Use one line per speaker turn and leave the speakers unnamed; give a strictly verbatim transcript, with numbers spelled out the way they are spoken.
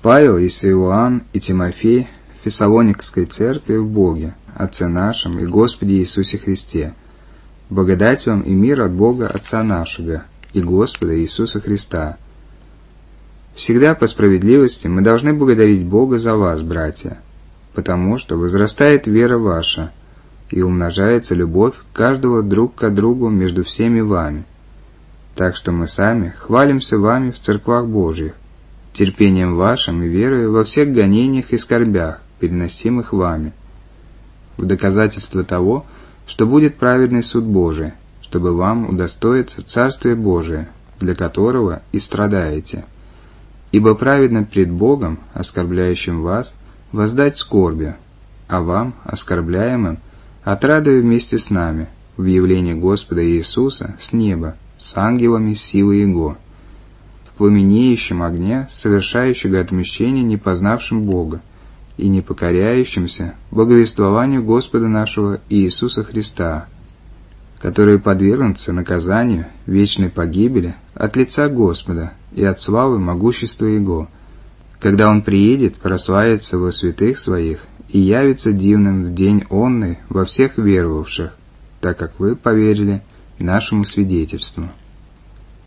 Павел и Силуан и Тимофей в Фессалоникской церкви в Боге, Отце нашем и Господе Иисусе Христе. Благодать вам и мир от Бога Отца нашего и Господа Иисуса Христа. Всегда по справедливости мы должны благодарить Бога за вас, братья, потому что возрастает вера ваша и умножается любовь каждого друг к другу между всеми вами. Так что мы сами хвалимся вами в церквах Божьих, терпением вашим и верой во всех гонениях и скорбях, переносимых вами, в доказательство того, что будет праведный суд Божий, чтобы вам удостоиться Царствия Божия, для которого и страдаете. Ибо праведно пред Богом, оскорбляющим вас, воздать скорбью, а вам, оскорбляемым, отрадою вместе с нами в явлении Господа Иисуса с неба, с ангелами силы Его, в пламенеющем огне, совершающего отмещение непознавшим Бога и непокоряющимся благовествованию Господа нашего Иисуса Христа, которые подвергнутся наказанию вечной погибели от лица Господа и от славы могущества Его, когда Он приедет прославиться во святых Своих и явится дивным в день онный во всех веровавших, так как вы поверили нашему свидетельству.